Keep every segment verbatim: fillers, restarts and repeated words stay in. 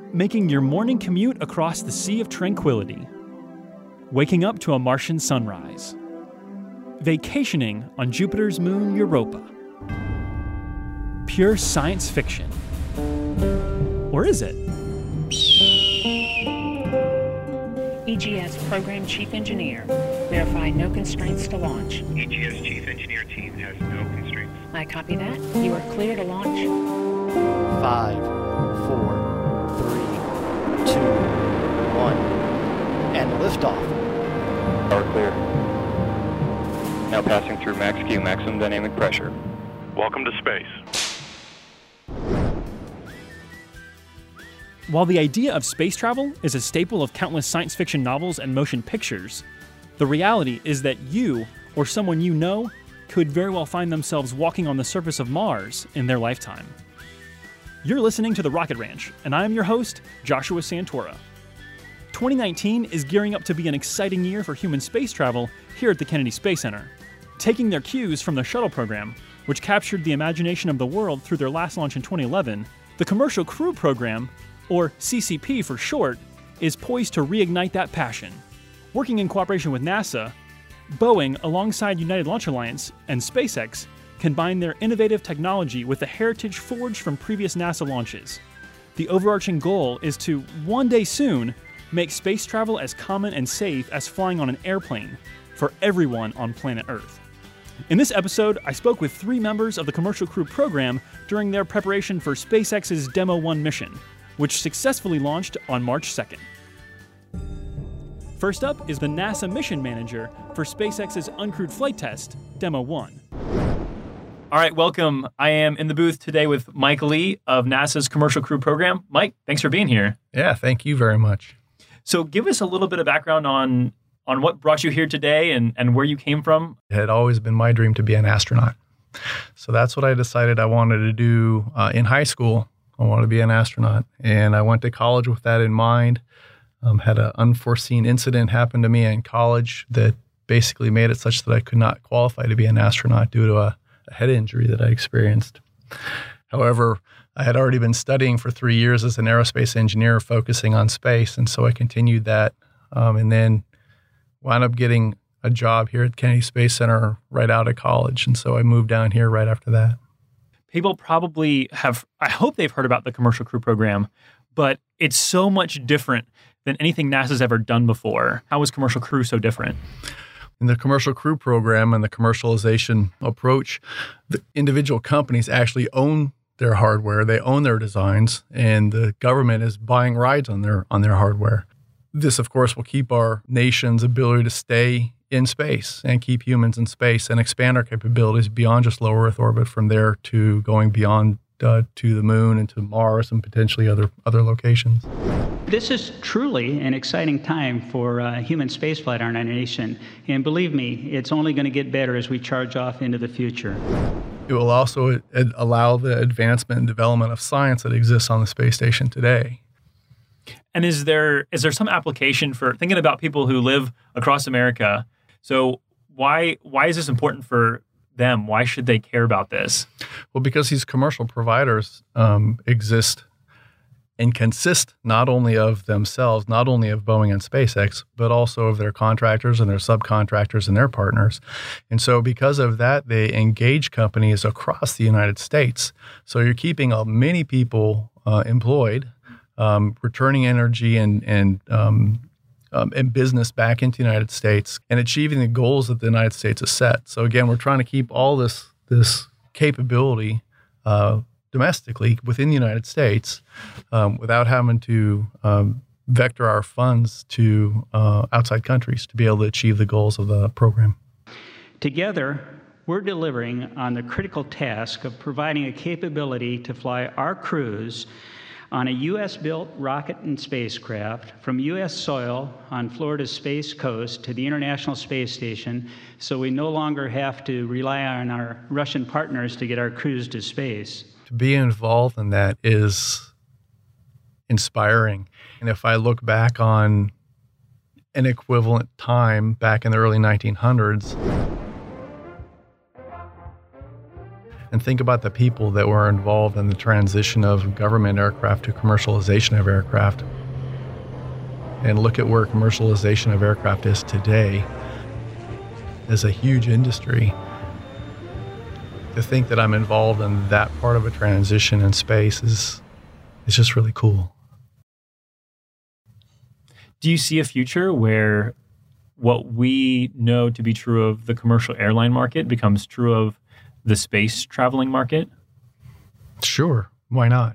Making your morning commute across the Sea of Tranquility. Waking up to a Martian sunrise. Vacationing on Jupiter's moon Europa. Pure science fiction. Or is it? E G S Program Chief Engineer. Verify no constraints to launch. E G S Chief Engineer team has no constraints. I copy that. You are clear to launch. Five, four, three, two, one, and liftoff. Power clear. Now passing through max Q, maximum dynamic pressure. Welcome to space. While the idea of space travel is a staple of countless science fiction novels and motion pictures, the reality is that you, or someone you know, could very well find themselves walking on the surface of Mars in their lifetime. You're listening to The Rocket Ranch, and I am your host, Joshua Santora. twenty nineteen is gearing up to be an exciting year for human space travel here at the Kennedy Space Center. Taking their cues from the shuttle program, which captured the imagination of the world through their last launch in twenty eleven, the Commercial Crew Program, or C C P for short, is poised to reignite that passion. Working in cooperation with NASA, Boeing, alongside United Launch Alliance and SpaceX, combine their innovative technology with the heritage forged from previous NASA launches. The overarching goal is to, one day soon, make space travel as common and safe as flying on an airplane for everyone on planet Earth. In this episode, I spoke with three members of the Commercial Crew Program during their preparation for SpaceX's Demo one mission, which successfully launched on March second. First up is the NASA mission manager for SpaceX's uncrewed flight test, Demo one. All right, welcome. I am in the booth today with Mike Lee of NASA's Commercial Crew Program. Mike, thanks for being here. Yeah, thank you very much. So give us a little bit of background on, on what brought you here today and, and where you came from. It had always been my dream to be an astronaut. So that's what I decided I wanted to do uh, in high school. I wanted to be an astronaut, and I went to college with that in mind. Um, had an unforeseen incident happen to me in college that basically made it such that I could not qualify to be an astronaut due to a, a head injury that I experienced. However, I had already been studying for three years as an aerospace engineer, focusing on space, and so I continued that, um, and then wound up getting a job here at Kennedy Space Center right out of college, and so I moved down here right after that. People probably have, I hope they've heard about the Commercial Crew Program, but it's so much different than anything NASA's ever done before. How is Commercial Crew so different? In the Commercial Crew Program and the commercialization approach, the individual companies actually own their hardware, they own their designs, and the government is buying rides on their on their hardware. This, of course, will keep our nation's ability to stay in space and keep humans in space and expand our capabilities beyond just low Earth orbit, from there to going beyond uh, to the moon and to Mars and potentially other other locations. This is truly an exciting time for uh, human spaceflight in our nation, and believe me, it's only going to get better as we charge off into the future. It will also ad- allow the advancement and development of science that exists on the space station today. And is there is there some application for thinking about people who live across America? So why why is this important for them? Why should they care about this? Well, because these commercial providers um, exist and consist not only of themselves, not only of Boeing and SpaceX, but also of their contractors and their subcontractors and their partners. And so because of that, they engage companies across the United States. So you're keeping uh, many people uh, employed, um, returning energy and, and um, Um, and business back into the United States and achieving the goals that the United States has set. So again, we're trying to keep all this this capability uh, domestically within the United States um, without having to um, vector our funds to uh, outside countries to be able to achieve the goals of the program. Together, we're delivering on the critical task of providing a capability to fly our crews on a U S-built rocket and spacecraft from U S soil on Florida's Space Coast to the International Space Station, so we no longer have to rely on our Russian partners to get our crews to space. To be involved in that is inspiring. And if I look back on an equivalent time back in the early nineteen hundreds, and think about the people that were involved in the transition of government aircraft to commercialization of aircraft, and look at where commercialization of aircraft is today as a huge industry. To think that I'm involved in that part of a transition in space is, is just really cool. Do you see a future where what we know to be true of the commercial airline market becomes true of the space traveling market? Sure, why not?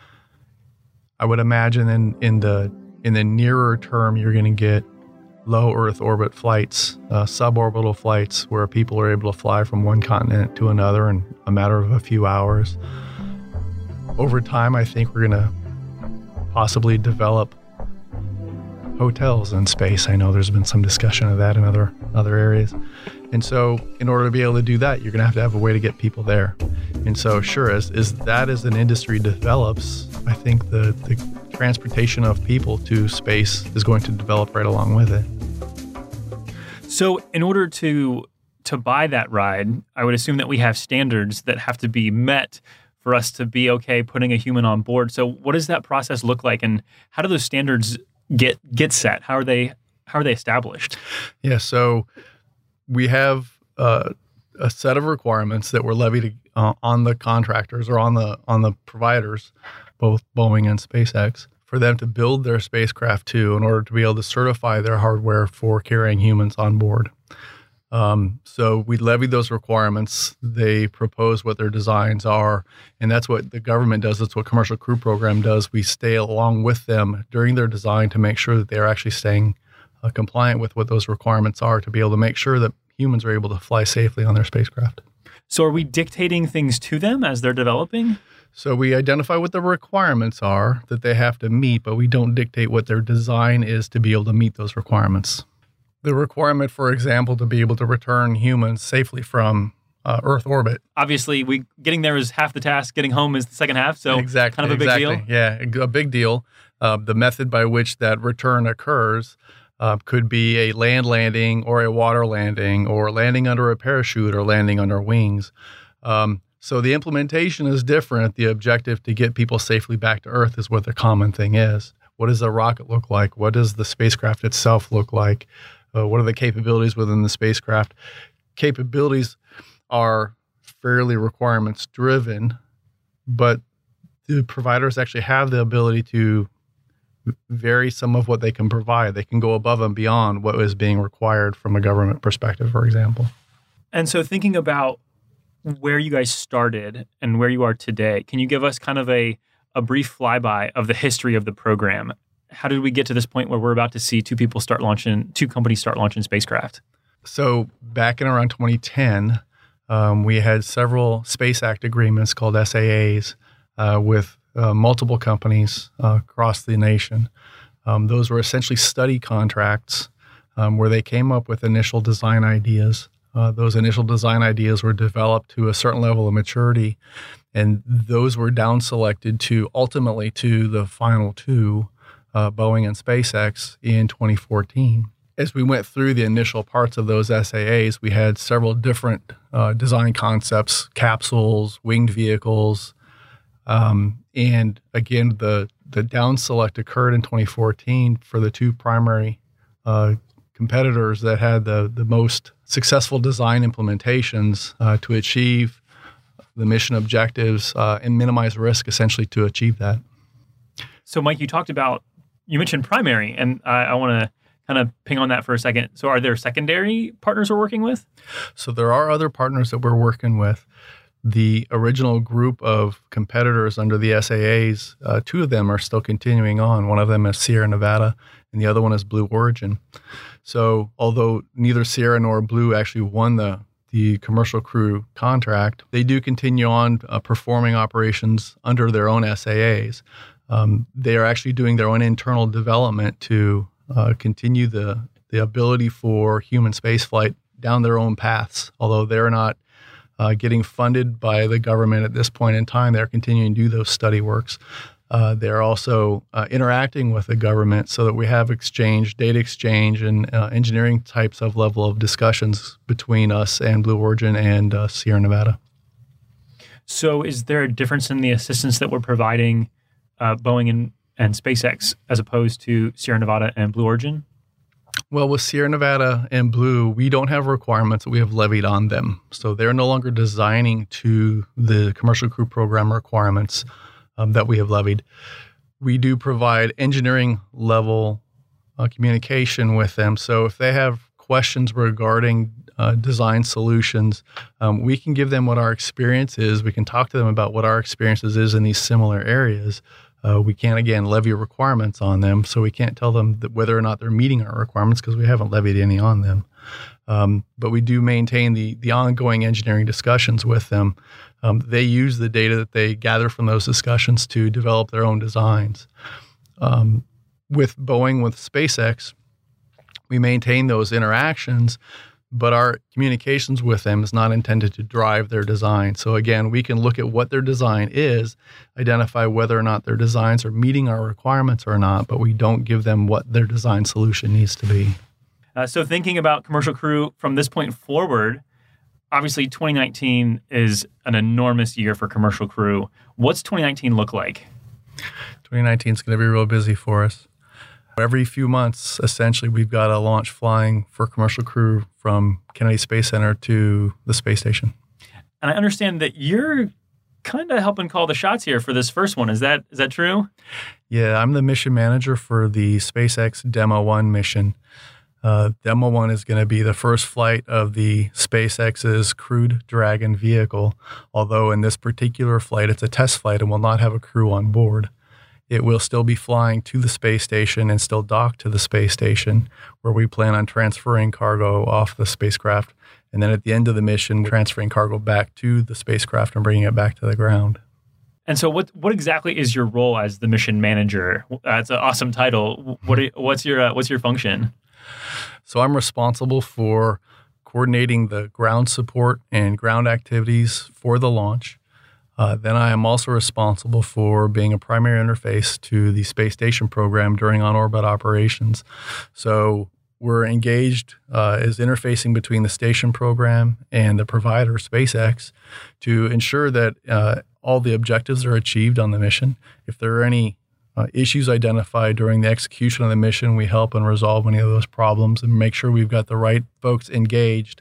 I would imagine in, in the in the nearer term, you're going to get low Earth orbit flights, uh, suborbital flights, where people are able to fly from one continent to another in a matter of a few hours. Over time, I think we're going to possibly develop hotels in space. I know there's been some discussion of that in other other areas. And so in order to be able to do that, you're going to have to have a way to get people there. And so sure, as, as that as an industry develops, I think the, the transportation of people to space is going to develop right along with it. So in order to to buy that ride, I would assume that we have standards that have to be met for us to be okay putting a human on board. So what does that process look like, and how do those standards get get set? How are they how are they established? Yeah, so we have uh, a set of requirements that were levied uh, on the contractors or on the on the providers, both Boeing and SpaceX, for them to build their spacecraft to in order to be able to certify their hardware for carrying humans on board. Um, so we levied those requirements. They propose what their designs are, and that's what the government does. That's what Commercial Crew Program does. We stay along with them during their design to make sure that they're actually staying uh, compliant with what those requirements are, to be able to make sure that humans are able to fly safely on their spacecraft. So are we dictating things to them as they're developing? So we identify what the requirements are that they have to meet, but we don't dictate what their design is to be able to meet those requirements. The requirement, for example, to be able to return humans safely from uh, Earth orbit. Obviously, we getting there is half the task. Getting home is the second half. So exactly, kind of a big exactly. deal. Yeah, a big deal. Uh, the method by which that return occurs uh, could be a land landing or a water landing or landing under a parachute or landing under wings. Um, so the implementation is different. The objective to get people safely back to Earth is what the common thing is. What does the rocket look like? What does the spacecraft itself look like? Uh, what are the capabilities within the spacecraft? Capabilities are fairly requirements driven, but the providers actually have the ability to vary some of what they can provide. They can go above and beyond what is being required from a government perspective, for example. And so thinking about where you guys started and where you are today, can you give us kind of a, a brief flyby of the history of the program? How did we get to this point where we're about to see two people start launching, two companies start launching spacecraft? So back in around twenty ten, um, we had several Space Act agreements called S A As uh, with uh, multiple companies uh, across the nation. Um, those were essentially study contracts um, where they came up with initial design ideas. Uh, those initial design ideas were developed to a certain level of maturity, and those were down selected to ultimately to the final two, uh, Boeing and SpaceX, in twenty fourteen. As we went through the initial parts of those S A As, we had several different uh, design concepts, capsules, winged vehicles. Um, and again, the, the down select occurred in twenty fourteen for the two primary uh, competitors that had the, the most successful design implementations uh, to achieve the mission objectives uh, and minimize risk, essentially, to achieve that. So, Mike, you talked about, you mentioned primary, and I, I want to kind of ping on that for a second. So are there secondary partners we're working with? So there are other partners that we're working with. The original group of competitors under the S A As, uh, two of them are still continuing on. One of them is Sierra Nevada, and the other one is Blue Origin. So although neither Sierra nor Blue actually won the, the Commercial Crew contract, they do continue on uh, performing operations under their own S A As. Um, they are actually doing their own internal development to uh, continue the, the ability for human spaceflight down their own paths. Although they're not uh, getting funded by the government at this point in time, they're continuing to do those study works. Uh, they're also uh, interacting with the government so that we have exchange, data exchange, and uh, engineering types of level of discussions between us and Blue Origin and uh, Sierra Nevada. So is there a difference in the assistance that we're providing uh, Boeing and, and SpaceX as opposed to Sierra Nevada and Blue Origin? Well, with Sierra Nevada and Blue, we don't have requirements that we have levied on them. So they're no longer designing to the Commercial Crew Program requirements um, that we have levied. We do provide engineering level uh, communication with them. So if they have questions regarding uh, design solutions, um, we can give them what our experience is. We can talk to them about what our experiences is in these similar areas. Uh, we can't, again, levy requirements on them, so we can't tell them that whether or not they're meeting our requirements because we haven't levied any on them. Um, but we do maintain the the ongoing engineering discussions with them. Um, they use the data that they gather from those discussions to develop their own designs. Um, with Boeing, with SpaceX, we maintain those interactions, but our communications with them is not intended to drive their design. So again, we can look at what their design is, identify whether or not their designs are meeting our requirements or not, but we don't give them what their design solution needs to be. Uh, so thinking about Commercial Crew from this point forward, obviously twenty nineteen is an enormous year for Commercial Crew. What's twenty nineteen look like? twenty nineteen is going to be real busy for us. Every few months, essentially, we've got a launch flying for Commercial Crew from Kennedy Space Center to the space station. And I understand that you're kind of helping call the shots here for this first one. Is that is that true? Yeah, I'm the mission manager for the SpaceX Demo one mission. Uh, Demo one is going to be the first flight of the SpaceX's Crew Dragon vehicle, although in this particular flight, it's a test flight and will not have a crew on board. It will still be flying to the space station and still dock to the space station, where we plan on transferring cargo off the spacecraft. And then at the end of the mission, transferring cargo back to the spacecraft and bringing it back to the ground. And so what what exactly is your role as the mission manager? That's an awesome title. What are, what's your uh, what's your function? So I'm responsible for coordinating the ground support and ground activities for the launch. Uh, then I am also responsible for being a primary interface to the space station program during on-orbit operations. So we're engaged uh, as interfacing between the station program and the provider, SpaceX, to ensure that uh, all the objectives are achieved on the mission. If there are any uh, issues identified during the execution of the mission, we help and resolve any of those problems and make sure we've got the right folks engaged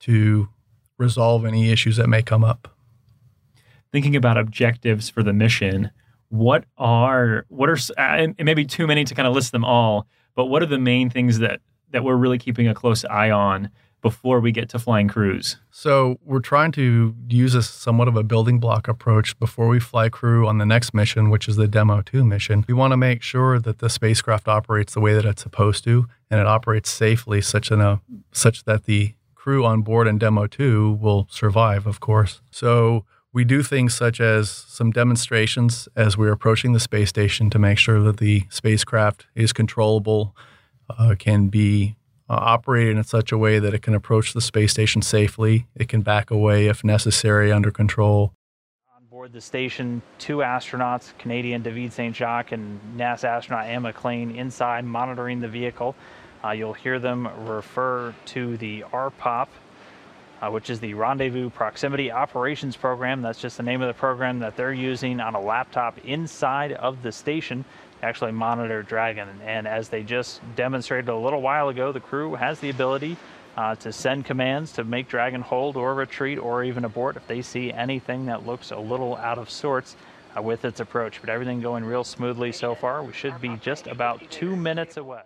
to resolve any issues that may come up. Thinking about objectives for the mission, what are what are and maybe too many to kind of list them all, but what are the main things that that we're really keeping a close eye on before we get to flying crews? So we're trying to use a somewhat of a building block approach before we fly crew on the next mission, which is the Demo two mission. We want to make sure that the spacecraft operates the way that it's supposed to, and it operates safely, such in a such that the crew on board in Demo two will survive, of course. So we do things such as some demonstrations as we're approaching the space station to make sure that the spacecraft is controllable, uh, can be uh, operated in such a way that it can approach the space station safely. It can back away if necessary under control. On board the station, two astronauts, Canadian David Saint Jacques and NASA astronaut Anne McLean, inside monitoring the vehicle. Uh, you'll hear them refer to the R POP, Uh, which is the Rendezvous Proximity Operations Program. That's just the name of the program that they're using on a laptop inside of the station to actually monitor Dragon. And as they just demonstrated a little while ago, the crew has the ability uh, to send commands to make Dragon hold or retreat or even abort if they see anything that looks a little out of sorts uh, with its approach. But everything going real smoothly so far. We should be just about two minutes away.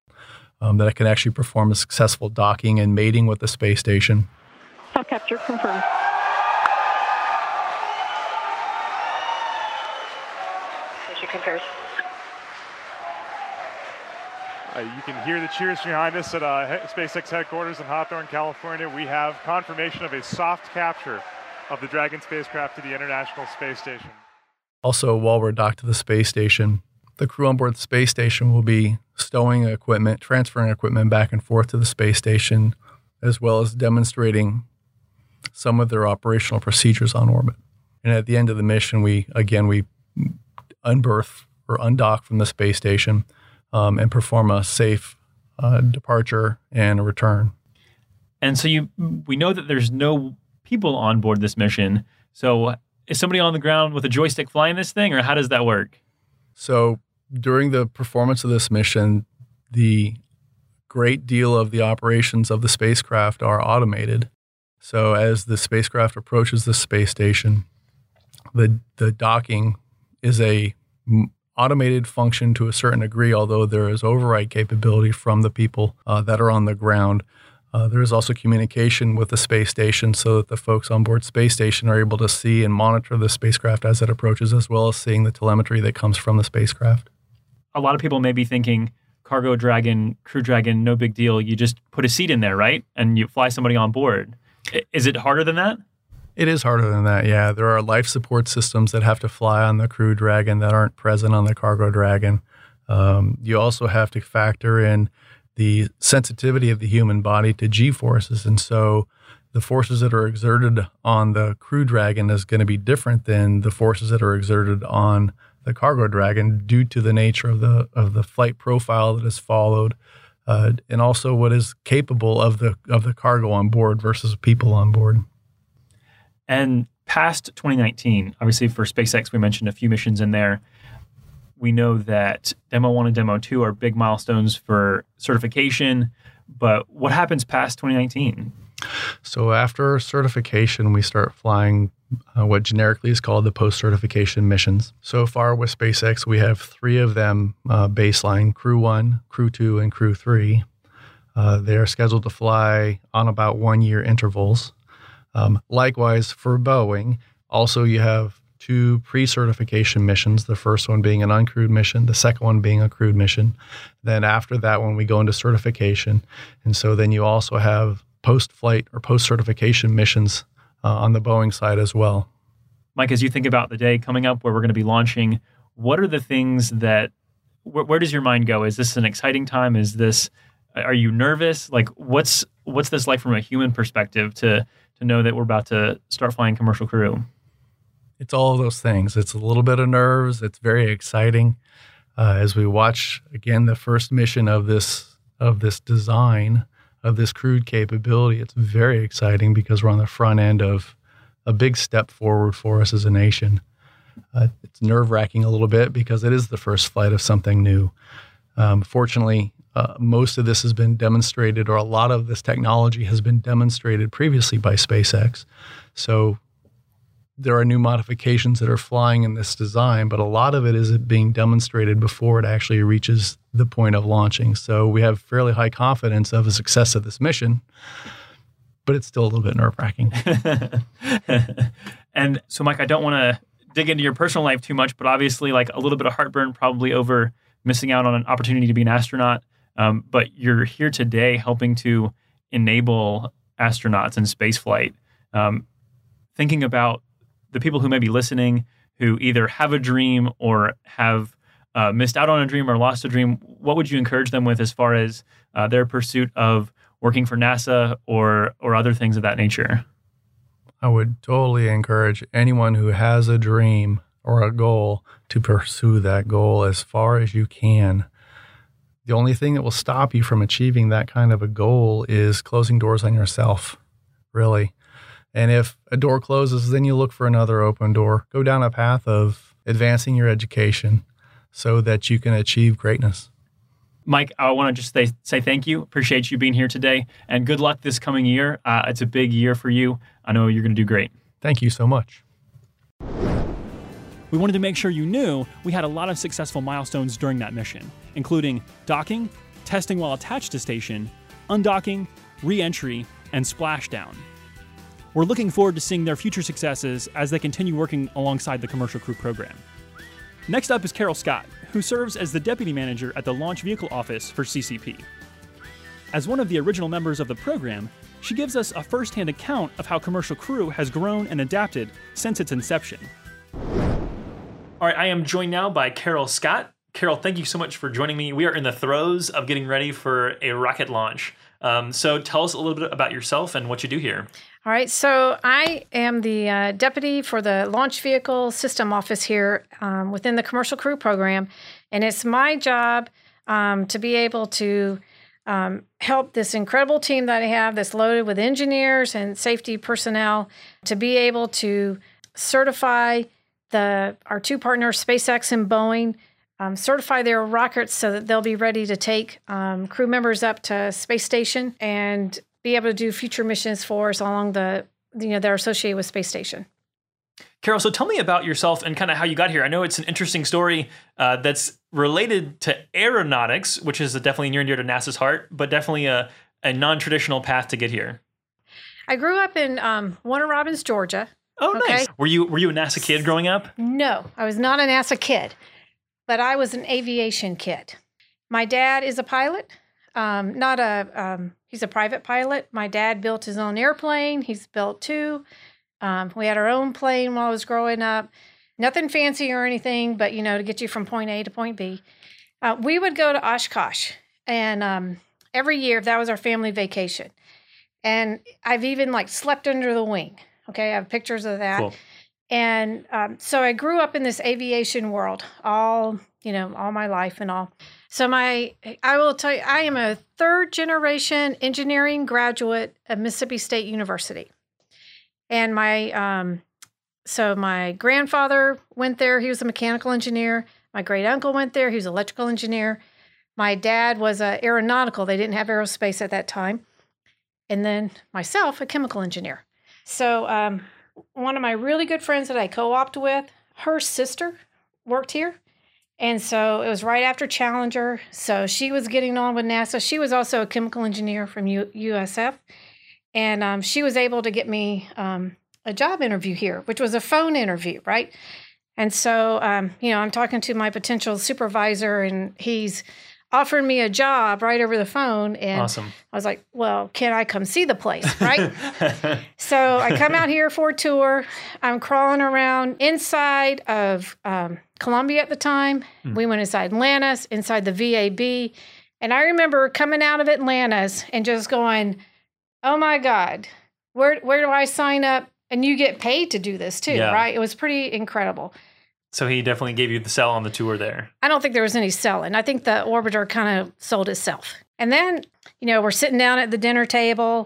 Um, that it can actually perform a successful docking and mating with the space station. Stop capture confirmed. Mission confirmed. Uh, you can hear the cheers behind us at uh, SpaceX headquarters in Hawthorne, California. We have confirmation of a soft capture of the Dragon spacecraft to the International Space Station. Also, while we're docked to the space station, the crew on board the space station will be stowing equipment, transferring equipment back and forth to the space station, as well as demonstrating some of their operational procedures on orbit. And at the end of the mission, we, again, we unberth or undock from the space station um, and perform a safe uh, departure and a return. And so you, we know that there's no people on board this mission. So is somebody on the ground with a joystick flying this thing, or how does that work? So during the performance of this mission, the great deal of the operations of the spacecraft are automated. So as the spacecraft approaches the space station, the the docking is a automated function to a certain degree, although there is override capability from the people uh, that are on the ground. Uh, there is also communication with the space station so that the folks on board space station are able to see and monitor the spacecraft as it approaches, as well as seeing the telemetry that comes from the spacecraft. A lot of people may be thinking, Cargo Dragon, Crew Dragon, no big deal. You just put a seat in there, right? And you fly somebody on board. Is it harder than that? It is harder than that, yeah. There are life support systems that have to fly on the Crew Dragon that aren't present on the Cargo Dragon. Um, you also have to factor in the sensitivity of the human body to G-forces. And so the forces that are exerted on the Crew Dragon is going to be different than the forces that are exerted on the Cargo Dragon due to the nature of the of the flight profile that is followed, uh, and also what is capable of the of the cargo on board versus people on board. And past twenty nineteen, obviously for SpaceX, we mentioned a few missions in there. We know that Demo one and Demo two are big milestones for certification, but what happens past twenty nineteen? So after certification, we start flying uh, what generically is called the post-certification missions. So far with SpaceX, we have three of them uh, baseline, Crew one, Crew two, and Crew three. Uh, they are scheduled to fly on about one-year intervals. Um, likewise, for Boeing, also you have two pre-certification missions, the first one being an uncrewed mission, the second one being a crewed mission. Then after that one, we go into certification. And so then you also have post-flight or post-certification missions uh, on the Boeing side as well. Mike, as you think about the day coming up where we're going to be launching, what are the things that, wh- where does your mind go? Is this an exciting time? Is this, are you nervous? Like what's what's this like from a human perspective to to know that we're about to start flying commercial crew? It's all of those things. It's a little bit of nerves. It's very exciting. Uh, as we watch, again, the first mission of this of this design, of this crewed capability, it's very exciting because we're on the front end of a big step forward for us as a nation. Uh, it's nerve-wracking a little bit because it is the first flight of something new. Um, fortunately, uh, most of this has been demonstrated, or a lot of this technology has been demonstrated previously by SpaceX. So there are new modifications that are flying in this design, but a lot of it is being demonstrated before it actually reaches the point of launching. So we have fairly high confidence of the success of this mission, but it's still a little bit nerve-wracking. And so, Mike, I don't want to dig into your personal life too much, but obviously like a little bit of heartburn probably over missing out on an opportunity to be an astronaut. Um, but you're here today helping to enable astronauts in spaceflight. Um, thinking about the people who may be listening who either have a dream or have uh, missed out on a dream or lost a dream, what would you encourage them with as far as uh, their pursuit of working for NASA or or other things of that nature? I would totally encourage anyone who has a dream or a goal to pursue that goal as far as you can. The only thing that will stop you from achieving that kind of a goal is closing doors on yourself, really. And if a door closes, then you look for another open door. Go down a path of advancing your education so that you can achieve greatness. Mike, I want to just say, say thank you. Appreciate you being here today. And good luck this coming year. Uh, it's a big year for you. I know you're going to do great. Thank you so much. We wanted to make sure you knew we had a lot of successful milestones during that mission, including docking, testing while attached to station, undocking, re-entry, and splashdown. We're looking forward to seeing their future successes as they continue working alongside the Commercial Crew program. Next up is Carol Scott, who serves as the Deputy Manager at the Launch Vehicle Office for C C P. As one of the original members of the program, she gives us a first-hand account of how Commercial Crew has grown and adapted since its inception. All right, I am joined now by Carol Scott. Carol, thank you so much for joining me. We are in the throes of getting ready for a rocket launch. Um, so tell us a little bit about yourself and what you do here. All right, so I am the uh, deputy for the Launch Vehicle System Office here um, within the Commercial Crew program, and it's my job um, to be able to um, help this incredible team that I have that's loaded with engineers and safety personnel to be able to certify the our two partners, SpaceX and Boeing, um, certify their rockets so that they'll be ready to take um, crew members up to space station and be able to do future missions for us along the, you know, that are associated with space station. Carol, so tell me about yourself and kind of how you got here. I know it's an interesting story uh, that's related to aeronautics, which is definitely near and dear to NASA's heart, but definitely a, a non-traditional path to get here. I grew up in um, Warner Robins, Georgia. Oh, okay. Nice. Were you were you a NASA kid growing up? No, I was not a NASA kid, but I was an aviation kid. My dad is a pilot, um, not a, um, he's a private pilot. My dad built his own airplane. He's built two. Um, we had our own plane while I was growing up. Nothing fancy or anything, but, you know, to get you from point A to point B. Uh, we would go to Oshkosh, and um, every year, that was our family vacation. And I've even, like, slept under the wing. Okay, I have pictures of that. Cool. And um, so I grew up in this aviation world all, you know, all my life and all. So my, I will tell you, I am a third generation engineering graduate at Mississippi State University. And my, um, so my grandfather went there. He was a mechanical engineer. My great uncle went there. He was an electrical engineer. My dad was a aeronautical. They didn't have aerospace at that time. And then myself, a chemical engineer. So um, one of my really good friends that I co-opted with, her sister worked here. And so it was right after Challenger. So she was getting on with NASA. She was also a chemical engineer from U- USF. And um, she was able to get me um, a job interview here, which was a phone interview, right? And so, um, you know, I'm talking to my potential supervisor, and he's offering me a job right over the phone. And awesome. I was like, well, can I come see the place, right? So I come out here for a tour. I'm crawling around inside of um, Columbia at the time. Mm. We went inside Atlantis, inside the V A B. And I remember coming out of Atlantis and just going, oh my God, where where do I sign up? And you get paid to do this too, yeah. Right? It was pretty incredible. So he definitely gave you the sell on the tour there. I don't think there was any selling. I think the orbiter kind of sold itself. And then, you know, we're sitting down at the dinner table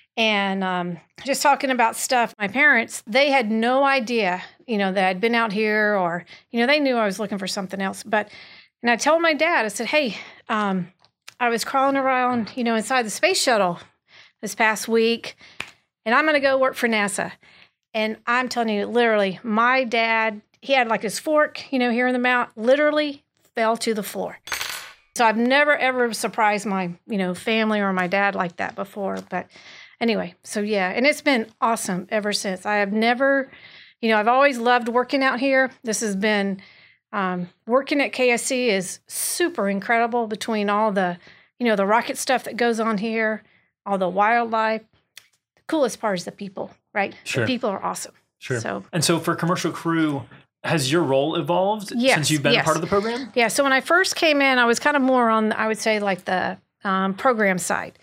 and um, just talking about stuff. My parents, they had no idea, you know, that I'd been out here, or, you know, they knew I was looking for something else. But, and I told my dad, I said, hey, um, I was crawling around, you know, inside the space shuttle this past week, and I'm going to go work for NASA. And I'm telling you, literally, my dad, he had like his fork, you know, here in the mouth, literally fell to the floor. So I've never, ever surprised my, you know, family or my dad like that before. But anyway, so yeah, and it's been awesome ever since. I have never, you know, I've always loved working out here. This has been, um, working at K S C is super incredible between all the, you know, the rocket stuff that goes on here, all the wildlife. The coolest part is the people, right? Sure. The people are awesome. Sure. So, and so for Commercial Crew, has your role evolved yes, since you've been yes. a part of the program? Yeah. So when I first came in, I was kind of more on, I would say, like the um, program side.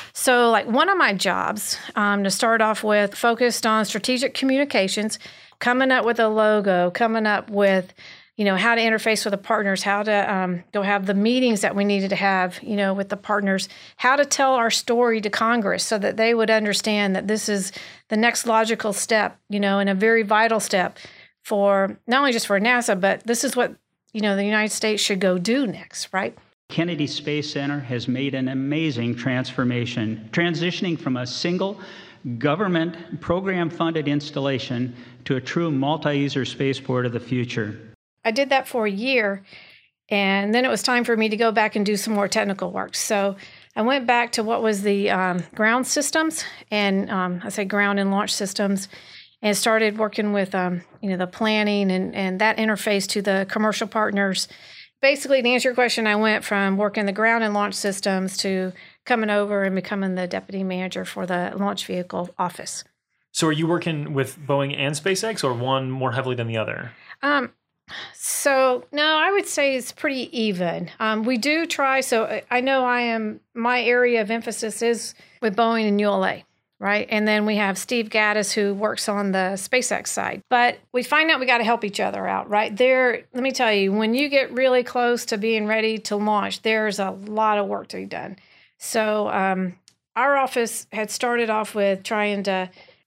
So like one of my jobs um, to start off with focused on strategic communications, coming up with a logo, coming up with, you know, how to interface with the partners, how to um, go have the meetings that we needed to have, you know, with the partners, how to tell our story to Congress so that they would understand that this is the next logical step, you know, and a very vital step for not only just for NASA, but this is what, you know, the United States should go do next, right? Kennedy Space Center has made an amazing transformation, transitioning from a single government program-funded installation to a true multi-user spaceport of the future. I did that for a year, and then it was time for me to go back and do some more technical work. So I went back to what was the um, ground systems, and um, I say ground and launch systems, and started working with um, you know, the planning and, and that interface to the commercial partners. Basically, to answer your question, I went from working the ground and launch systems to coming over and becoming the deputy manager for the launch vehicle office. So are you working with Boeing and SpaceX, or one more heavily than the other? Um, so, no, I would say it's pretty even. Um, we do try, so I know I am, my area of emphasis is with Boeing and U L A. Right. And then we have Steve Gaddis, who works on the SpaceX side. But we find out we got to help each other out, right? There, let me tell you, when you get really close to being ready to launch, there's a lot of work to be done. So um, our office had started off with trying to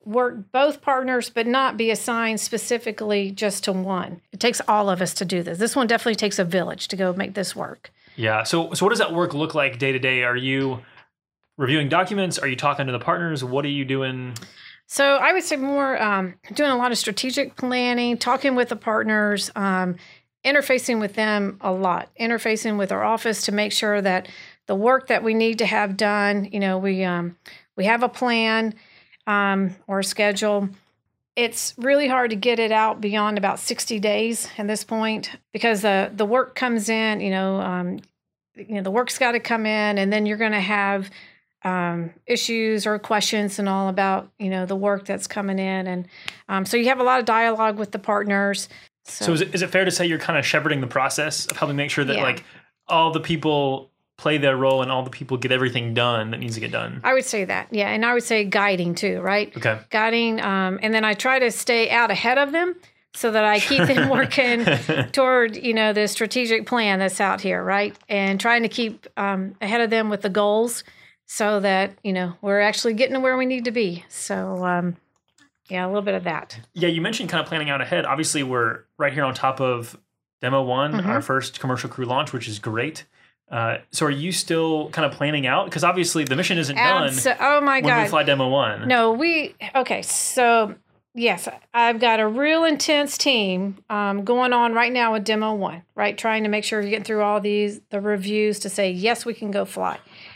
work both partners, but not be assigned specifically just to one. It takes all of us to do this. This one definitely takes a village to go make this work. Yeah. So, so what does that work look like day to day? Are you reviewing documents? Are you talking to the partners? What are you doing? So I would say more um, doing a lot of strategic planning, talking with the partners, um, interfacing with them a lot, interfacing with our office to make sure that the work that we need to have done, you know, we um, we have a plan um, or a schedule. It's really hard to get it out beyond about sixty days at this point because the the work comes in, you know, um, you know, the work's got to come in, and then you're going to have um, issues or questions and all about, you know, the work that's coming in. And um, so you have a lot of dialogue with the partners. So, so is, it, is it fair to say you're kind of shepherding the process of helping make sure that yeah. like all the people play their role and all the people get everything done that needs to get done? I would say that, yeah. And I would say guiding too, right? Okay. Guiding. Um, and then I try to stay out ahead of them so that I keep them working toward, you know, the strategic plan that's out here, right? And trying to keep um, ahead of them with the goals so that, you know, we're actually getting to where we need to be. So, um, yeah, a little bit of that. Yeah, you mentioned kind of planning out ahead. Obviously, we're right here on top of Demo one, Mhm. our first commercial crew launch, which is great. Uh, so are you still kind of planning out? Because obviously the mission isn't Abso- done oh my when God. we fly Demo one. No, we, okay, so yes, I've got a real intense team um, going on right now with Demo one, right? Trying to make sure you're getting through all these, the reviews to say, yes, we can go fly.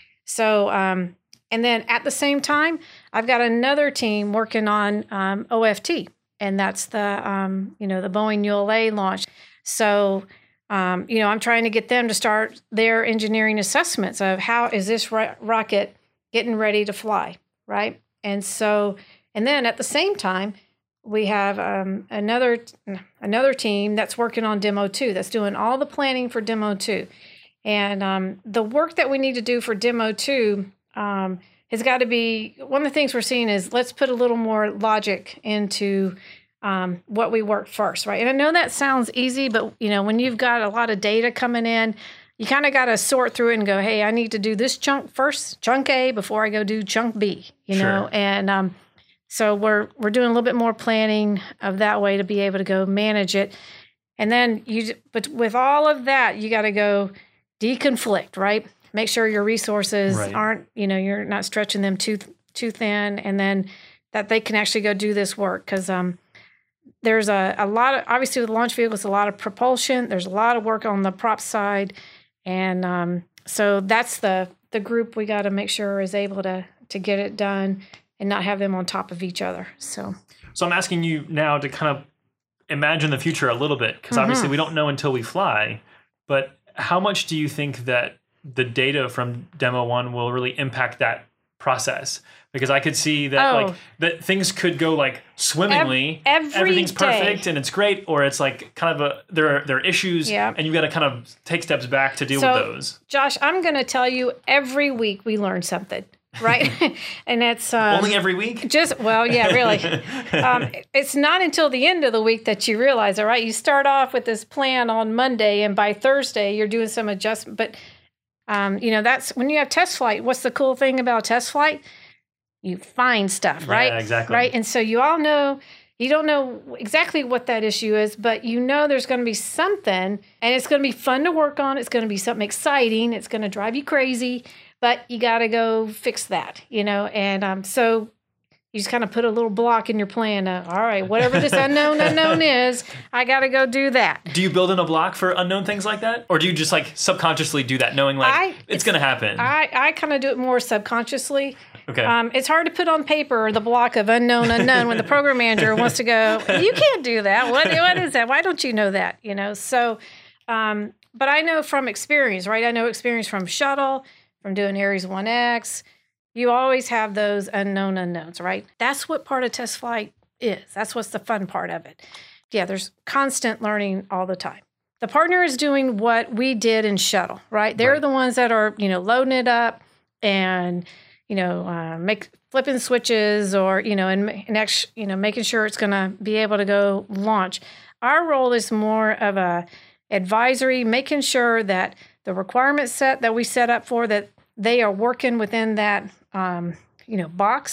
So, um, and then at the same time, I've got another team working on um, O F T, and that's the, um, you know, the Boeing U L A launch. So, um, you know, I'm trying to get them to start their engineering assessments of how is this ro- rocket getting ready to fly, right? And so, and then at the same time, we have um, another another team that's working on Demo two, that's doing all the planning for Demo two. And um, the work that we need to do for Demo two um, has got to be, one of the things we're seeing is let's put a little more logic into um, what we work first, right? And I know that sounds easy, but you know, when you've got a lot of data coming in, you kind of got to sort through it and go, hey, I need to do this chunk first, chunk A, before I go do chunk B, you know? Sure. And um, so we're we're doing a little bit more planning of that way to be able to go manage it. And then you, but with all of that, you got to go deconflict, right? Make sure your resources Right. aren't, you know, you're not stretching them too too thin, and then that they can actually go do this work. Because um, there's a, a lot of, obviously with launch vehicles, a lot of propulsion. There's a lot of work on the prop side. And um, so that's the the group we got to make sure is able to to get it done and not have them on top of each other. So, So I'm asking you now to kind of imagine the future a little bit, because Mhm. obviously we don't know until we fly, but how much do you think that the data from Demo one will really impact that process? Because I could see that Oh. like that things could go like swimmingly, Ev- every everything's day. perfect and it's great, or it's like kind of a there are there are issues, Yeah. and you've got to kind of take steps back to deal So- with those. Josh, I'm going to tell you every week we learn something, right? And that's um, Only every week? Just, well, yeah, really. um, it's not until the end of the week that you realize, all right, you start off with this plan on Monday, and by Thursday, you're doing some adjustment. But, um, you know, that's when you have test flight. What's the cool thing about test flight? You find stuff, right? Yeah, exactly. Right. And so you all know, you don't know exactly what that issue is, but you know there's going to be something, and it's going to be fun to work on. It's going to be something exciting. It's going to drive you crazy. But you got to go fix that, you know? And um, so you just kind of put a little block in your plan. Uh, all right, whatever this unknown unknown is, I got to go do that. Do you build in a block for unknown things like that? Or do you just like subconsciously do that knowing like I- it's, it's- going to happen? I, I kind of do it more subconsciously. Okay. Um, it's hard to put on paper the block of unknown unknown when the program manager wants to go, you can't do that. What What is that? Why don't you know that? You know, so, um, but I know from experience, right? I know experience from shuttle, from doing Ares one X, you always have those unknown unknowns, right? That's what part of test flight is. That's what's the fun part of it. Yeah, there's constant learning all the time. The partner is doing what we did in shuttle, right? They're Right. the ones that are, you know, loading it up and, you know, uh, make flipping switches or, you know, and, and actually, you know, making sure it's going to be able to go launch. Our role is more of a advisory, making sure that the requirement set that we set up for that they are working within that, um, you know, box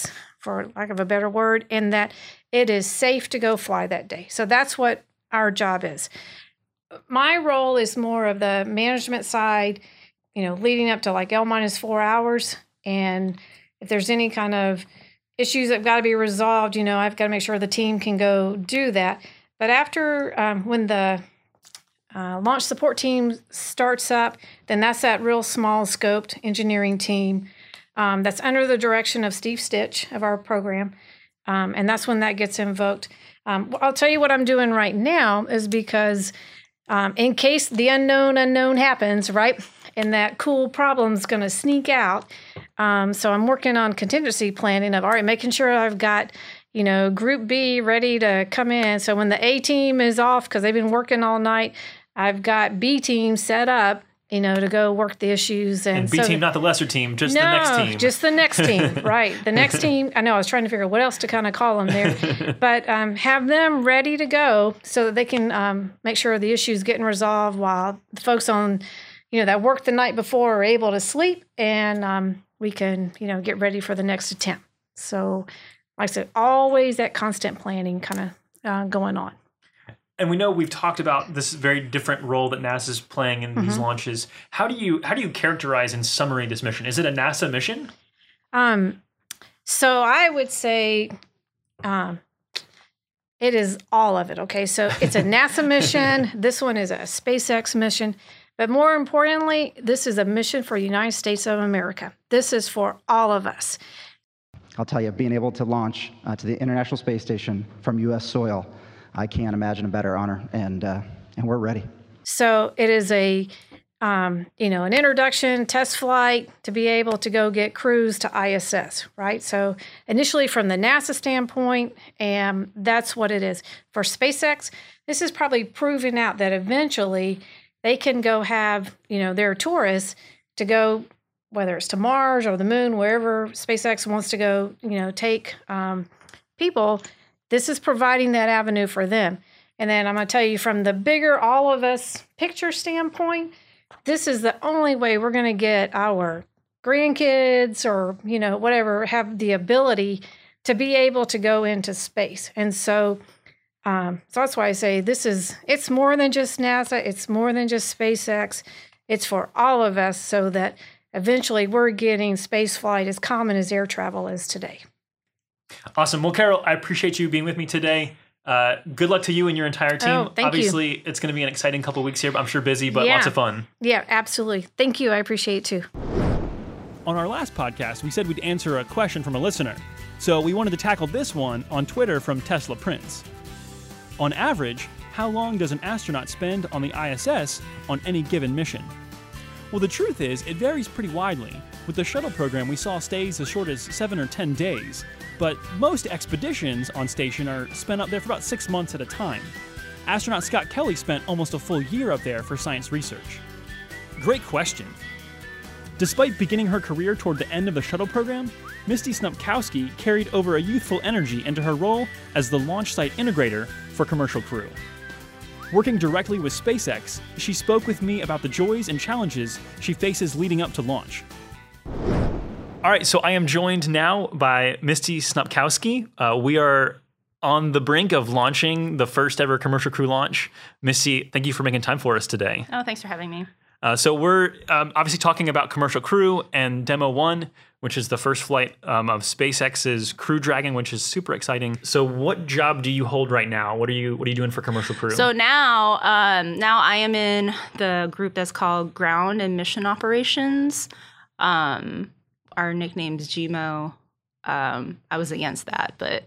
for lack of a better word, and that it is safe to go fly that day. So that's what our job is. My role is more of the management side, you know, leading up to like L minus four hours. And if there's any kind of issues that have got to be resolved, you know, I've got to make sure the team can go do that. But after um, when the uh, launch support team starts up, then that's that real small scoped engineering team um, that's under the direction of Steve Stitch of our program. Um, and that's when that gets invoked. Um, I'll tell you what I'm doing right now is because um, in case the unknown unknown happens, right, and that cool problem's going to sneak out. Um, so I'm working on contingency planning of, all right, making sure I've got, you know, Group B ready to come in. So when the A team is off, because they've been working all night, I've got B team set up, you know, to go work the issues. And, and B so team, not the lesser team, just no, the next team. just the next team, right. The next team, I know I was trying to figure out what else to kind of call them there, but um, have them ready to go so that they can um, make sure the issue's getting resolved while the folks on, you know, that worked the night before are able to sleep, and um, we can, you know, get ready for the next attempt. So, like I said, always that constant planning kind of uh, going on. And we know we've talked about this very different role that NASA is playing in mm-hmm. these launches. How do you how do you characterize in summary this mission? Is it a NASA mission? Um, so I would say um, it is all of it. Okay, so it's a NASA mission. This one is a SpaceX mission. But more importantly, this is a mission for the United States of America. This is for all of us. I'll tell you, being able to launch uh, to the International Space Station from U S soil, I can't imagine a better honor, and uh, and we're ready. So it is a, um, you know, an introduction test flight to be able to go get crews to I S S, right? So initially from the NASA standpoint, and that's what it is. For SpaceX, this is probably proving out that eventually they can go have, you know, their tourists to go, whether it's to Mars or the moon, wherever SpaceX wants to go, you know, take um, people. This is providing that avenue for them. And then I'm going to tell you from the bigger all of us picture standpoint, this is the only way we're going to get our grandkids or, you know, whatever, have the ability to be able to go into space. And so, um, so that's why I say this is, it's more than just NASA. It's more than just SpaceX. It's for all of us so that eventually we're getting space flight as common as air travel is today. Awesome. Well, Carol, I appreciate you being with me today. Uh, good luck to you and your entire team. Oh, thank Obviously, you. It's going to be an exciting couple of weeks here. I'm sure busy, but yeah. lots of fun. Yeah, absolutely. Thank you. I appreciate it too. On our last podcast, we said we'd answer a question from a listener. So we wanted to tackle this one on Twitter from Tesla Prince. On average, how long does an astronaut spend on the I S S on any given mission? Well, the truth is, it varies pretty widely. With the shuttle program, we saw stays as short as seven or ten days, but most expeditions on station are spent up there for about six months at a time. Astronaut Scott Kelly spent almost a full year up there for science research. Great question. Despite beginning her career toward the end of the shuttle program, Misty Snupkowski carried over a youthful energy into her role as the launch site integrator for Commercial Crew. Working directly with SpaceX, she spoke with me about the joys and challenges she faces leading up to launch. All right, so I am joined now by Misty Snupkowski. Uh, we are on the brink of launching the first ever Commercial Crew launch. Misty, thank you for making time for us today. Oh, thanks for having me. Uh, so we're um, obviously talking about Commercial Crew and Demo one, which is the first flight um, of SpaceX's Crew Dragon, which is super exciting. So what job do you hold right now? What are you What are you doing for Commercial Crew? So now, um, now I am in the group that's called Ground and Mission Operations. Um, our nickname's G M O. Um, I was against that, but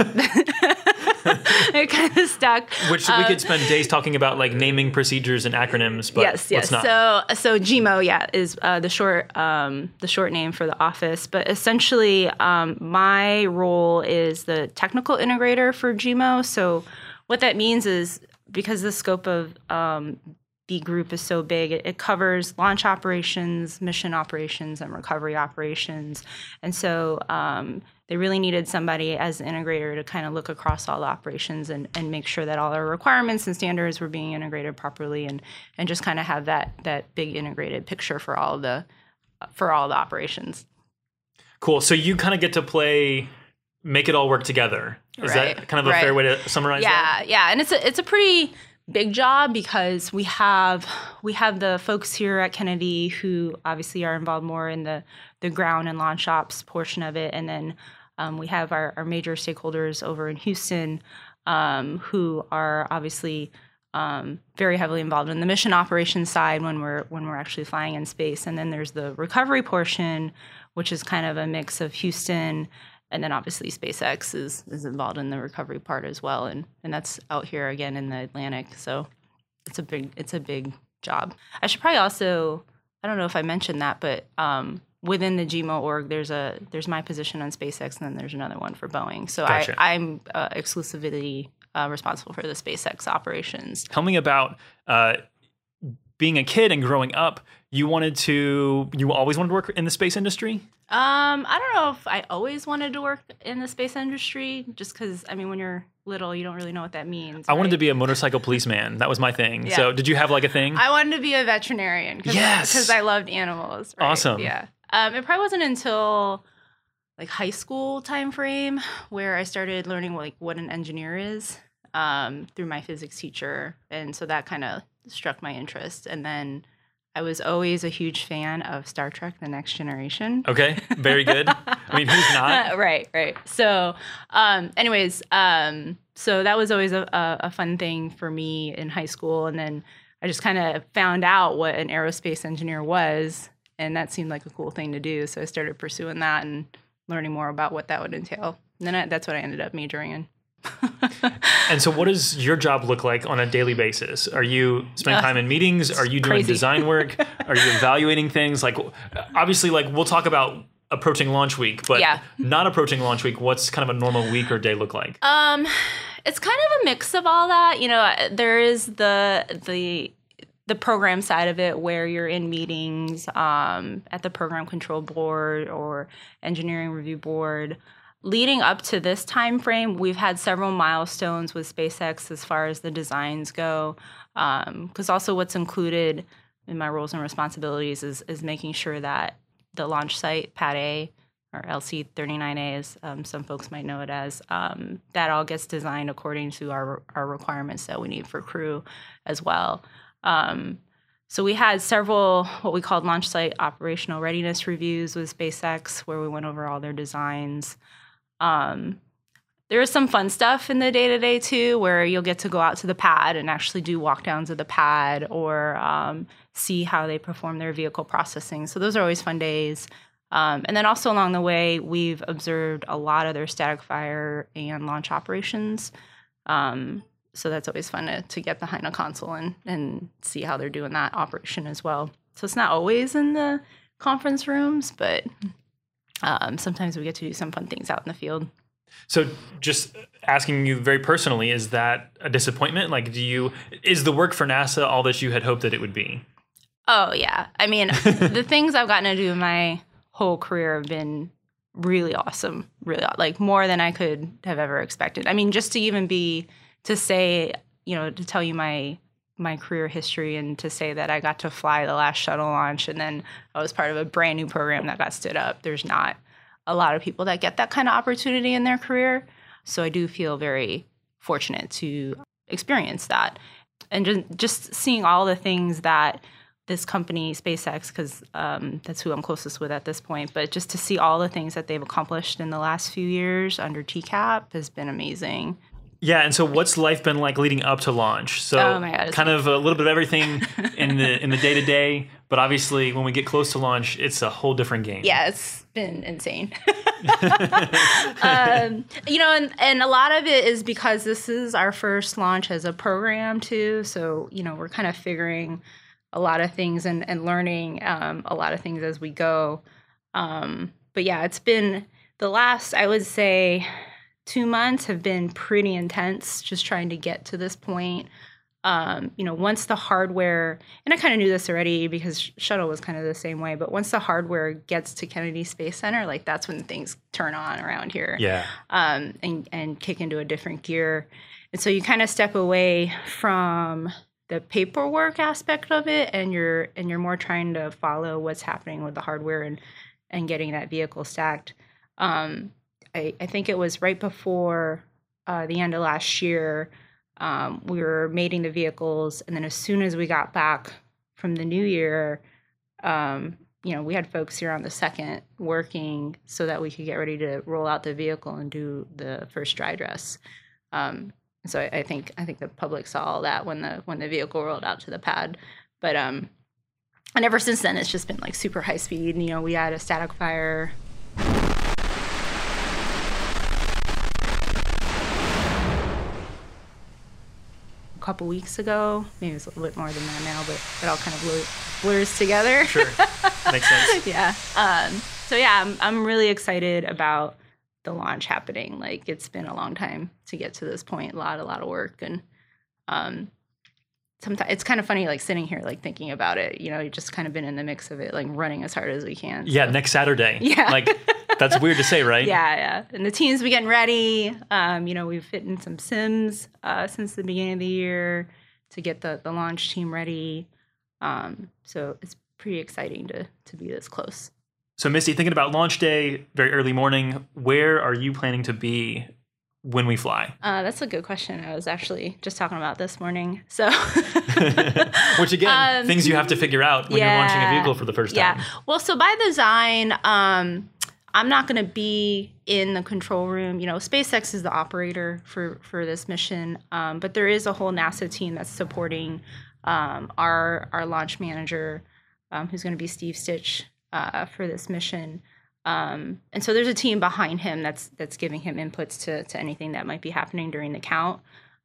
it kind of stuck. Which um, we could spend days talking about, like naming procedures and acronyms, but yes, yes. let's not. So, so G M O, yeah, is uh, the short, um, the short name for the office. But essentially, um, my role is the technical integrator for G M O. So, what that means is because the scope of um, the group is so big, it, it covers launch operations, mission operations, and recovery operations. And so um, they really needed somebody as an integrator to kind of look across all the operations and, and make sure that all our requirements and standards were being integrated properly, and, and just kind of have that that big integrated picture for all the for all the operations. Cool. So you kind of get to play make it all work together. Is Right, that kind of a right. fair way to summarize that? Yeah, yeah, and it's a it's a pretty big job because we have we have the folks here at Kennedy who obviously are involved more in the the ground and launch ops portion of it, and then um, we have our, our major stakeholders over in Houston um, who are obviously um, very heavily involved in the mission operations side when we're when we're actually flying in space, and then there's the recovery portion, which is kind of a mix of Houston. And then obviously SpaceX is, is involved in the recovery part as well, and, and that's out here again in the Atlantic. So it's a big it's a big job. I should probably also, I don't know if I mentioned that, but um, within the G M O org, there's a there's my position on SpaceX, and then there's another one for Boeing. So Gotcha. I, I'm uh, exclusively uh, responsible for the SpaceX operations. Tell me about uh, being a kid and growing up. You wanted to, you always wanted to work in the space industry? Um, I don't know if I always wanted to work in the space industry, just because, I mean, when you're little, you don't really know what that means. I wanted right? to be a motorcycle policeman. That was my thing. Yeah. So did you have like a thing? I wanted to be a veterinarian because Yes! I loved animals. Right? Awesome. Yeah. Um, it probably wasn't until like high school time frame where I started learning like what an engineer is um, through my physics teacher, and so that kind of struck my interest. And then I was always a huge fan of Star Trek: The Next Generation. Okay, very good. I mean, who's not? right, right. So, um, anyways, um, so that was always a, a, a fun thing for me in high school, and then I just kind of found out what an aerospace engineer was, and that seemed like a cool thing to do. So I started pursuing that and learning more about what that would entail. And then I, that's what I ended up majoring in. And so what does your job look like on a daily basis? Are you spending Uh, time in meetings? Are you doing crazy. design work? Are you evaluating things? Like, obviously, like we'll talk about approaching launch week, but Yeah. not approaching launch week. What's kind of a normal week or day look like? Um, it's kind of a mix of all that. You know, there is the the the program side of it where you're in meetings um, at the program control board or engineering review board. Leading up to this time frame, we've had several milestones with SpaceX as far as the designs go. Because um, also what's included in my roles and responsibilities is is making sure that the launch site, Pad A, or L C thirty-nine A, as um, some folks might know it as, um, that all gets designed according to our our requirements that we need for crew as well. Um, so we had several what we called launch site operational readiness reviews with SpaceX, where we went over all their designs. Um, there is some fun stuff in the day-to-day too, where you'll get to go out to the pad and actually do walkdowns of the pad or um, see how they perform their vehicle processing. So those are always fun days. Um, and then also along the way, we've observed a lot of their static fire and launch operations. Um, so that's always fun to, to get behind a console and, and see how they're doing that operation as well. So it's not always in the conference rooms, but um, sometimes we get to do some fun things out in the field. So just asking you very personally, is that a disappointment? Like, do you, is the work for NASA all that you had hoped that it would be? Oh, yeah. I mean, the things I've gotten to do in my whole career have been really awesome, really, like more than I could have ever expected. I mean, just to even be, to say, you know, to tell you my my career history and to say that I got to fly the last shuttle launch and then I was part of a brand new program that got stood up. There's not a lot of people that get that kind of opportunity in their career. So I do feel very fortunate to experience that. And just, just seeing all the things that this company, SpaceX, because um, that's who I'm closest with at this point, but just to see all the things that they've accomplished in the last few years under T CAP has been amazing. Yeah, and so what's life been like leading up to launch? So Oh my God, it's kind of a little bit of everything in the in the day to day, but obviously when we get close to launch, it's a whole different game. Yeah, it's been insane. um, you know, and, and a lot of it is because this is our first launch as a program too. So, you know, we're kind of figuring a lot of things and, and learning um, a lot of things as we go. Um, but yeah, it's been the last, I would say, two months have been pretty intense just trying to get to this point. Um, you know, once the hardware, and I kind of knew this already because Shuttle was kind of the same way, but once the hardware gets to Kennedy Space Center, like that's when things turn on around here. Yeah. Um, and, and kick into a different gear. And so you kind of step away from the paperwork aspect of it and you're and you're more trying to follow what's happening with the hardware and, and getting that vehicle stacked. Um, I, I think it was right before uh, the end of last year, um, we were mating the vehicles. And then as soon as we got back from the new year, um, you know, we had folks here on the second working so that we could get ready to roll out the vehicle and do the first dry dress. Um, so I, I think I think the public saw all that when the when the vehicle rolled out to the pad. But um, and ever since then, it's just been like super high speed. You know, we had a static fire. A couple weeks ago, maybe it's a little bit more than that now, but it all kind of blur, blurs together. Sure, makes sense. Yeah. Um, so yeah, I'm I'm really excited about the launch happening. Like, it's been a long time to get to this point. A lot, a lot of work, and um, sometimes it's kind of funny, like sitting here, like thinking about it. You know, you've just kind of been in the mix of it, like running as hard as we can. Yeah, so. next Saturday. Yeah, like that's weird to say, right? Yeah, yeah. And the team's be getting ready. Um, you know, we've fit in some sims uh, since the beginning of the year to get the the launch team ready. Um, so it's pretty exciting to to be this close. So Misty, thinking about launch day, very early morning, where are you planning to be when we fly? Uh, that's a good question. I was actually just talking about this morning. So, which again, um, things you have to figure out when yeah, you're launching a vehicle for the first time. Yeah. Well, so by design, um, I'm not going to be in the control room. You know, SpaceX is the operator for for this mission, um, but there is a whole NASA team that's supporting um, our our launch manager, um, who's going to be Steve Stitch. Uh, for this mission, um, and so there's a team behind him that's that's giving him inputs to to anything that might be happening during the count.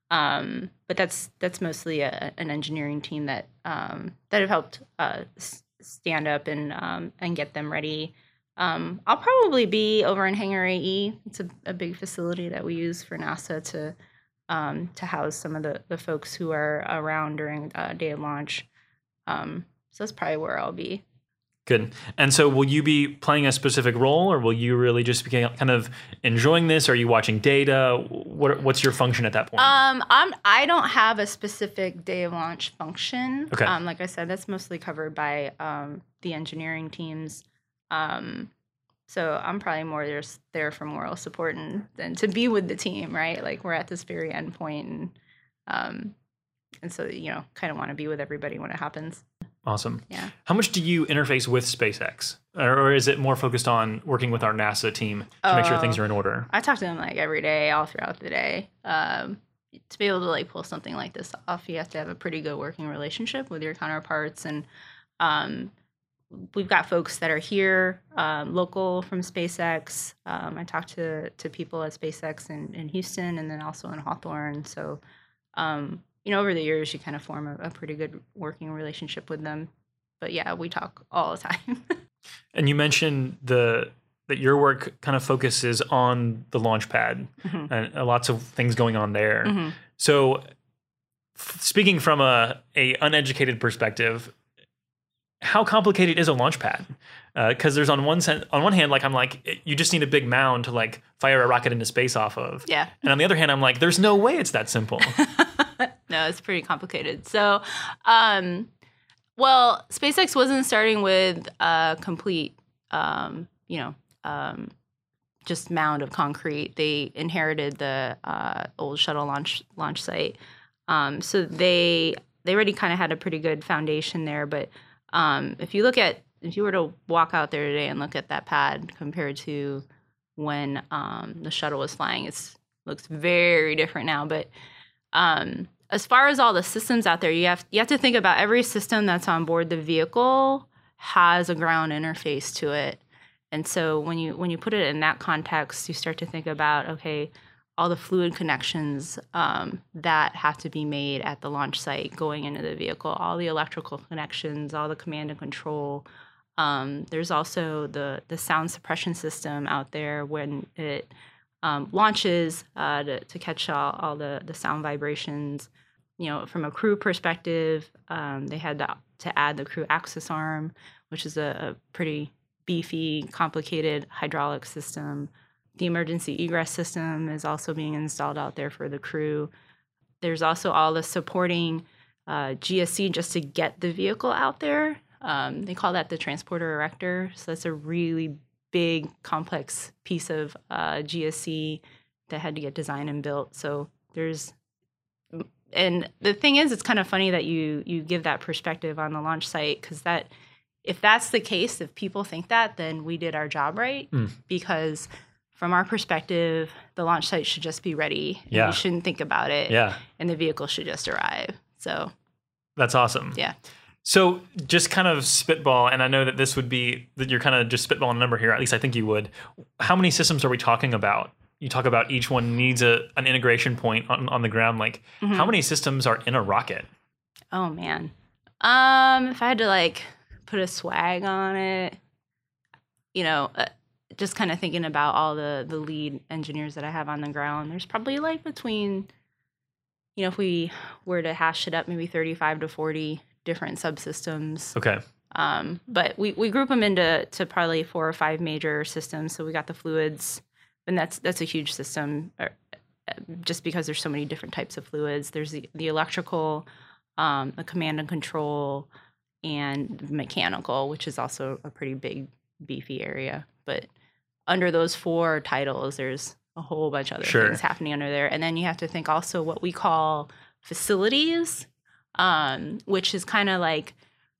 Um, but that's that's mostly a, an engineering team that um, that have helped uh, s- stand up and um, and get them ready. Um, I'll probably be over in Hangar A E. It's a, a big facility that we use for NASA to um, to house some of the the folks who are around during uh, day of launch. Um, so that's probably where I'll be. Good. And so will you be playing a specific role, or will you really just be kind of enjoying this? Are you watching data? What, what's your function at that point? Um, I'm, I don't have a specific day of launch function. Okay. Um, like I said, that's mostly covered by um, the engineering teams. Um, so I'm probably more just there for moral support and than to be with the team, right? Like, we're at this very end point, and um, and so, you know, kind of want to be with everybody when it happens. Awesome. Yeah. How much do you interface with SpaceX? Or, or is it more focused on working with our NASA team to uh, make sure things are in order? I talk to them like every day, all throughout the day. Um, to be able to like pull something like this off, you have to have a pretty good working relationship with your counterparts. And um, we've got folks that are here, um, local from SpaceX. Um, I talk to, to people at SpaceX in, in Houston and then also in Hawthorne. So, um, you know, over the years, you kind of form a, a pretty good working relationship with them. But yeah, we talk all the time. And you mentioned the that your work kind of focuses on the launch pad, mm-hmm. and uh, lots of things going on there. Mm-hmm. So, f- speaking from a, a uneducated perspective, how complicated is a launch pad? Because uh, there's on one sen- on one hand, like I'm like, it, you just need a big mound to like fire a rocket into space off of. Yeah. And on the other hand, I'm like, there's no way it's that simple. No, it's pretty complicated. So, um, well, SpaceX wasn't starting with a complete, um, you know, um, just mound of concrete. They inherited the uh, old shuttle launch launch site, um, so they they already kind of had a pretty good foundation there. But um, if you look at if you were to walk out there today and look at that pad compared to when um, the shuttle was flying, it looks very different now. But um, as far as all the systems out there, you have you have to think about every system that's on board the vehicle has a ground interface to it. And so when you when you put it in that context, you start to think about, okay, all the fluid connections um, that have to be made at the launch site going into the vehicle, all the electrical connections, all the command and control. Um, there's also the the sound suppression system out there when it um, launches uh, to, to catch all, all the, the sound vibrations. You know, from a crew perspective, um, they had to, to add the crew access arm, which is a, a pretty beefy, complicated hydraulic system. The emergency egress system is also being installed out there for the crew. There's also all the supporting uh, G S C just to get the vehicle out there. Um, they call that the transporter erector. So that's a really big, complex piece of uh, G S C that had to get designed and built. So there's, and the thing is, it's kind of funny that you you give that perspective on the launch site, because that, if that's the case, if people think that, then we did our job right, mm. because from our perspective, the launch site should just be ready. Yeah. You shouldn't think about it. Yeah. And the vehicle should just arrive. So that's awesome. Yeah. So just kind of spitball, and I know that this would be, that you're kind of just spitballing a number here, at least I think you would. How many systems are we talking about? You talk about each one needs a an integration point on, on the ground. Like, mm-hmm. how many systems are in a rocket? Oh, man. Um, if I had to, like, put a swag on it, you know, uh, just kind of thinking about all the, the lead engineers that I have on the ground, there's probably, like, between, you know, if we were to hash it up, maybe thirty-five to forty different subsystems. Okay. Um, but we, we group them into to probably four or five major systems. So we got the fluids, and that's that's a huge system, uh, just because there's so many different types of fluids. There's the, the electrical, um, the command and control, and mechanical, which is also a pretty big, beefy area. But under those four titles, there's a whole bunch of other sure. things happening under there. And then you have to think also what we call facilities, um, which is kind of like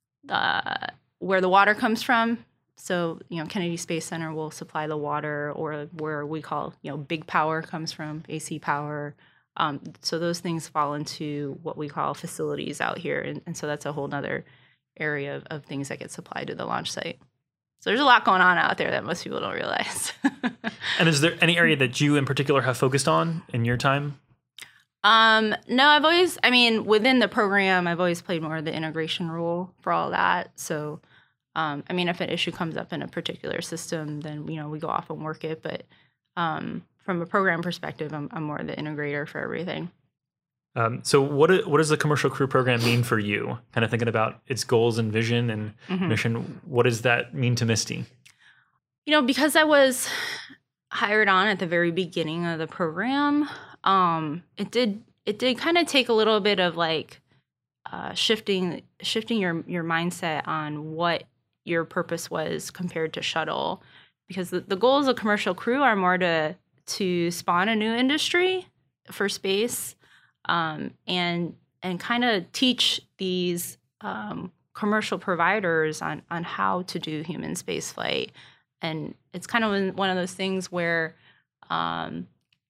uh, where the water comes from. So, you know, Kennedy Space Center will supply the water, or where we call, you know, big power comes from, A C power. Um, so those things fall into what we call facilities out here. And, and so that's a whole nother area of, of things that get supplied to the launch site. So there's a lot going on out there that most people don't realize. And is there any area that you in particular have focused on in your time? Um, no, I've always, I mean, within the program, I've always played more of the integration role for all that. So, um, I mean, if an issue comes up in a particular system, then, you know, we go off and work it. But um, from a program perspective, I'm, I'm more the integrator for everything. Um, so what what does the Commercial Crew Program mean for you? Kind of thinking about its goals and vision and mm-hmm. mission. What does that mean to Misty? You know, because I was hired on at the very beginning of the program, um, it did it did kind of take a little bit of like uh, shifting shifting your your mindset on what your purpose was compared to shuttle, because the, the goals of Commercial Crew are more to to spawn a new industry for space. Um, and and kind of teach these um, commercial providers on, on how to do human spaceflight. And it's kind of one of those things where, um,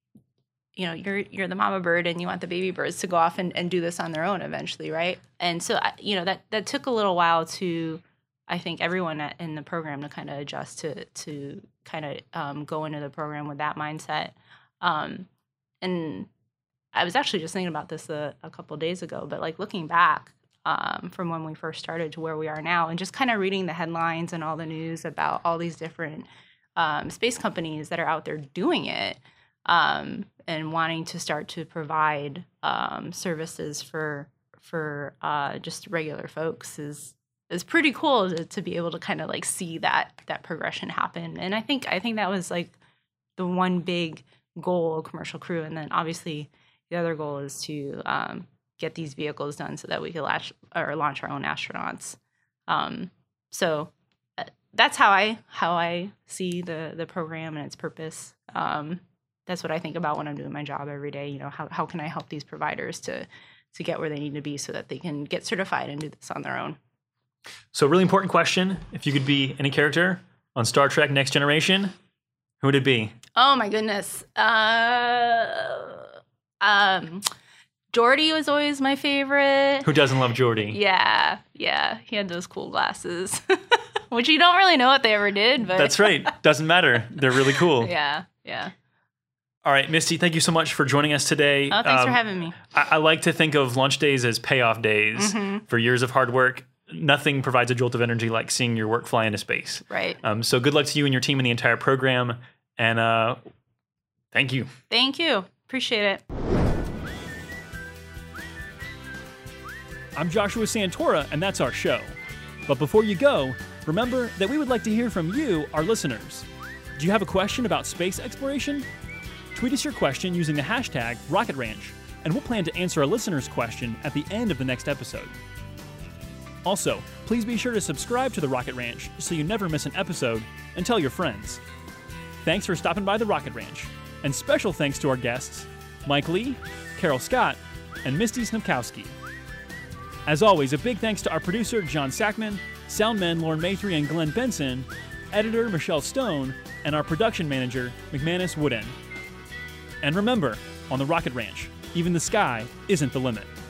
you know, you're you're the mama bird and you want the baby birds to go off and, and do this on their own eventually, right? And so, you know, that, that took a little while to, I think, everyone in the program to kind of adjust to, to kind of um, go into the program with that mindset. Um, and I was actually just thinking about this a, a couple of days ago, but like looking back um, from when we first started to where we are now, and just kind of reading the headlines and all the news about all these different um, space companies that are out there doing it um, and wanting to start to provide um, services for for uh, just regular folks is is pretty cool to, to be able to kind of like see that that progression happen. And I think I think that was like the one big goal of Commercial Crew, and then obviously. The other goal is to um, get these vehicles done so that we can launch or launch our own astronauts. Um, so uh, that's how I how I see the the program and its purpose. Um, that's what I think about when I'm doing my job every day. You know, how how can I help these providers to to get where they need to be so that they can get certified and do this on their own. So, a really important question: if you could be any character on Star Trek Next Generation, who would it be? Oh my goodness. Uh, Um, Geordi was always my favorite. Who doesn't love Geordi? Yeah, yeah. He had those cool glasses, which you don't really know what they ever did. But that's right. Doesn't matter. They're really cool. Yeah, yeah. All right, Misty, thank you so much for joining us today. Oh, thanks um, for having me. I, I like to think of launch days as payoff days mm-hmm. for years of hard work. Nothing provides a jolt of energy like seeing your work fly into space. Right. Um, so good luck to you and your team and the entire program. And uh, thank you. Thank you. Appreciate it. I'm Joshua Santora, and that's our show. But before you go, remember that we would like to hear from you, our listeners. Do you have a question about space exploration? Tweet us your question using the hashtag Rocket Ranch, and we'll plan to answer a listener's question at the end of the next episode. Also, please be sure to subscribe to the Rocket Ranch so you never miss an episode, and tell your friends. Thanks for stopping by the Rocket Ranch, and special thanks to our guests, Mike Lee, Carol Scott, and Misty Snipkowski. As always, a big thanks to our producer, John Sackman, soundmen Lauren Maythree and Glenn Benson, editor Michelle Stone, and our production manager, McManus Wooden. And remember, on the Rocket Ranch, even the sky isn't the limit.